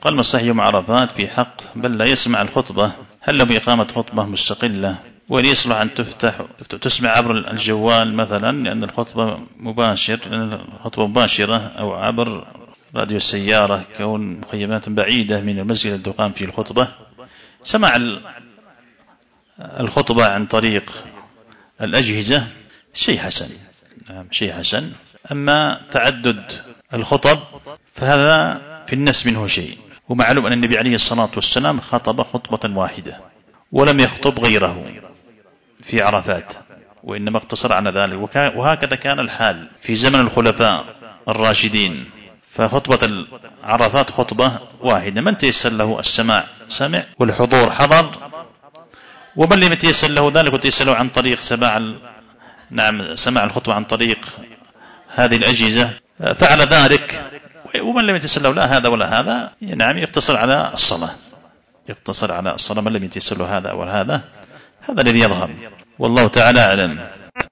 قال ما صحي يوم عرفات في حق بل لا يسمع الخطبة، هل له بإقامة خطبة مستقلة؟ وهل يصلح أن تسمع عبر الجوال مثلا لأن الخطبة مباشرة أو عبر راديو السيارة كون مخيمات بعيدة من المسجد التي تقام فيه الخطبة؟ سماع الخطبة عن طريق الأجهزة شيء حسن، شيء حسن. أما تعدد الخطب فهذا في النفس منه شيء. ومعلوم أن النبي عليه الصلاة والسلام خطب خطبة واحدة ولم يخطب غيره في عرفات، وإنما اقتصر على ذلك، وهكذا كان الحال في زمن الخلفاء الراشدين، فخطبة العرفات خطبة واحدة، من تيسر له السماع سمع والحضور حضر، ومن لم يتيسر له ذلك وتيسر له عن طريق سماع الخطبة عن طريق هذه الأجهزة فعل ذلك، ومن لم يتيسر له لا هذا ولا هذا يقتصر على الصلاة، من لم يتيسر له هذا ولا هذا الذي يظهر، والله تعالى أعلم.